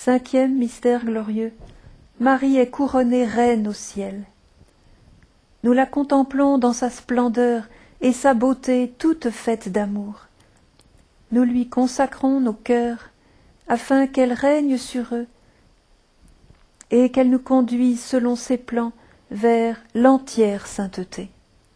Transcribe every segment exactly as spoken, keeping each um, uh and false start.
Cinquième mystère glorieux. Marie est couronnée reine au ciel. Nous la contemplons dans sa splendeur et sa beauté toute faite d'amour. Nous lui consacrons nos cœurs afin qu'elle règne sur eux et qu'elle nous conduise selon ses plans vers l'entière sainteté.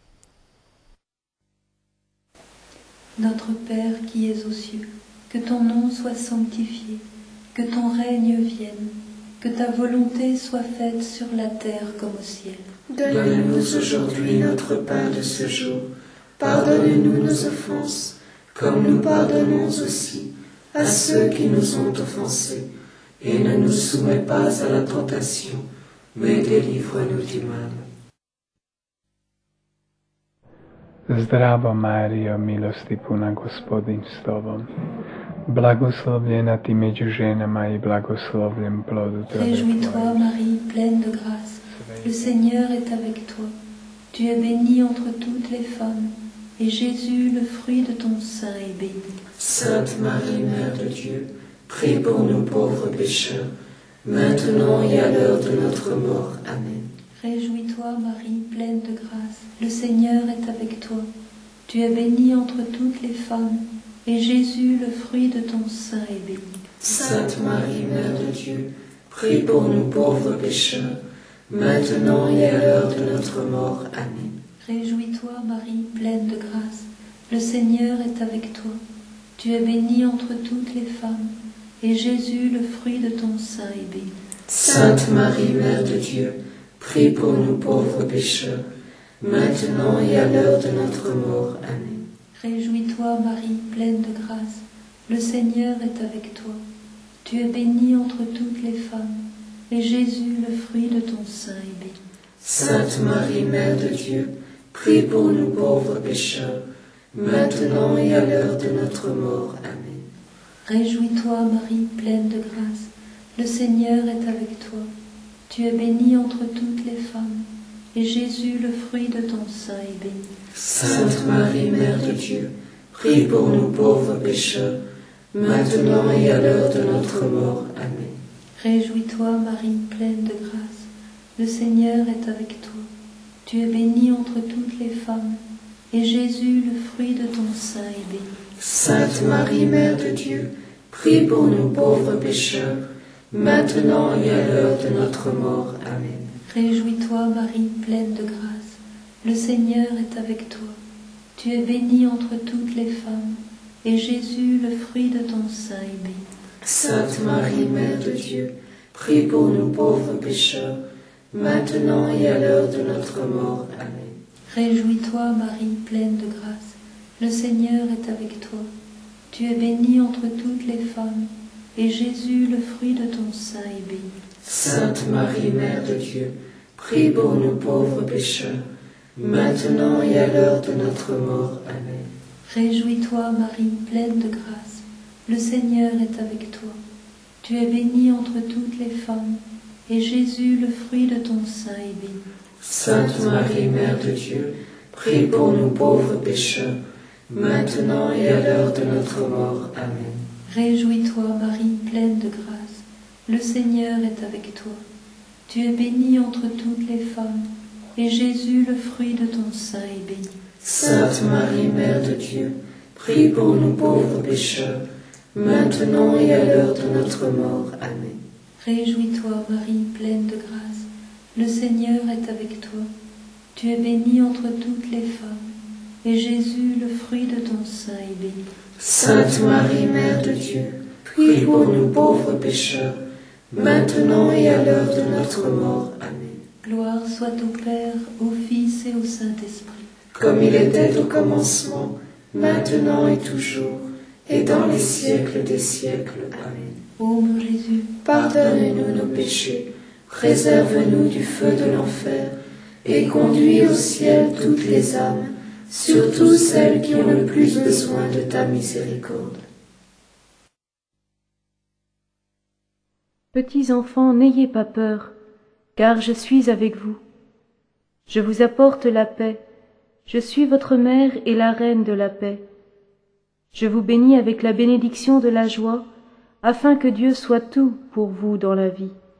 Notre Père qui es aux cieux, que ton nom soit sanctifié, que ton règne vienne, que ta volonté soit faite sur la terre comme au ciel. Donne-nous aujourd'hui notre pain de ce jour. Pardonne-nous nos offenses, comme nous pardonnons aussi à ceux qui nous ont offensés. Et ne nous soumets pas à la tentation, mais délivre-nous du mal. Zdravo Mario, milosti puna Gospodin s tobom. Blagoslovljena ti među ženama i blagoslovljen plod utrobe Réjouis-toi, Marie, pleine de grâce. Le Seigneur est avec toi. Tu es bénie entre toutes les femmes, et Jésus, le fruit de ton sein, est béni. Sainte Marie, Mère de Dieu, prie pour nous pauvres pécheurs, maintenant et à l'heure de notre mort. Amen. Réjouis-toi, Marie, pleine de grâce. Le Seigneur est avec toi. Tu es bénie entre toutes les femmes, et Jésus, le fruit de ton sein, est béni. Sainte Marie, Mère de Dieu, prie pour nous pauvres pécheurs, maintenant et à l'heure de notre mort. Amen. Réjouis-toi, Marie, pleine de grâce. Le Seigneur est avec toi. Tu es bénie entre toutes les femmes, et Jésus, le fruit de ton sein, est béni. Sainte Marie, Mère de Dieu, prie pour nous pauvres pécheurs, maintenant et à l'heure de notre mort. Amen. Réjouis-toi, Marie, pleine de grâce. Le Seigneur est avec toi. Tu es bénie entre toutes les femmes, et Jésus, le fruit de ton sein, est béni. Sainte Marie, Mère de Dieu, prie pour nous pauvres pécheurs, maintenant et à l'heure de notre mort. Amen. Réjouis-toi, Marie, pleine de grâce. Le Seigneur est avec toi. Tu es bénie entre toutes les femmes, et Jésus, le fruit de ton sein, est béni. Sainte Marie, Mère de Dieu, prie pour nous pauvres pécheurs, maintenant et à l'heure de notre mort. Amen. Réjouis-toi, Marie, pleine de grâce. Le Seigneur est avec toi. Tu es bénie entre toutes les femmes, et Jésus, le fruit de ton sein, est béni. Sainte Marie, Mère de Dieu, prie pour nous pauvres pécheurs, maintenant et à l'heure de notre mort. Amen. Réjouis-toi, Marie, pleine de grâce. Le Seigneur est avec toi. Tu es bénie entre toutes les femmes, et Jésus, le fruit de ton sein, est béni. Sainte Marie, Mère de Dieu, prie pour nous pauvres pécheurs, maintenant et à l'heure de notre mort. Amen. Réjouis-toi, Marie, pleine de grâce. Le Seigneur est avec toi. Tu es bénie entre toutes les femmes, et Jésus, le fruit de ton sein, est béni. Sainte Marie, Mère de Dieu, prie pour nous pauvres pécheurs, maintenant et à l'heure de notre mort. Amen. Réjouis-toi, Marie, pleine de grâce. Le Seigneur est avec toi. Tu es bénie entre toutes les femmes, et Jésus, le fruit de ton sein, est béni. Sainte Marie, Mère de Dieu, prie pour nous pauvres pécheurs, maintenant et à l'heure de notre mort. Amen. Réjouis-toi, Marie, pleine de grâce. Le Seigneur est avec toi. Tu es bénie entre toutes les femmes, et Jésus, le fruit de ton sein, est béni. Sainte Marie, Mère de Dieu, prie pour nous pauvres pécheurs, maintenant et à l'heure de notre mort. Amen. Réjouis-toi, Marie, pleine de grâce. Le Seigneur est avec toi. Tu es bénie entre toutes les femmes, et Jésus, le fruit de ton sein, est béni. Sainte Marie, Mère de Dieu, prie pour nous pauvres pécheurs, maintenant et à l'heure de notre mort. Amen. Gloire soit au Père, au Fils et au Saint-Esprit. Comme il était au commencement, maintenant et toujours, et dans les siècles des siècles. Amen. Ô mon Jésus, pardonne-nous nos péchés, préserve-nous du feu de l'enfer, et conduis au ciel toutes les âmes, surtout celles qui ont le plus besoin de ta miséricorde. Petits enfants, n'ayez pas peur, car je suis avec vous. Je vous apporte la paix, je suis votre mère et la reine de la paix. Je vous bénis avec la bénédiction de la joie, afin que Dieu soit tout pour vous dans la vie.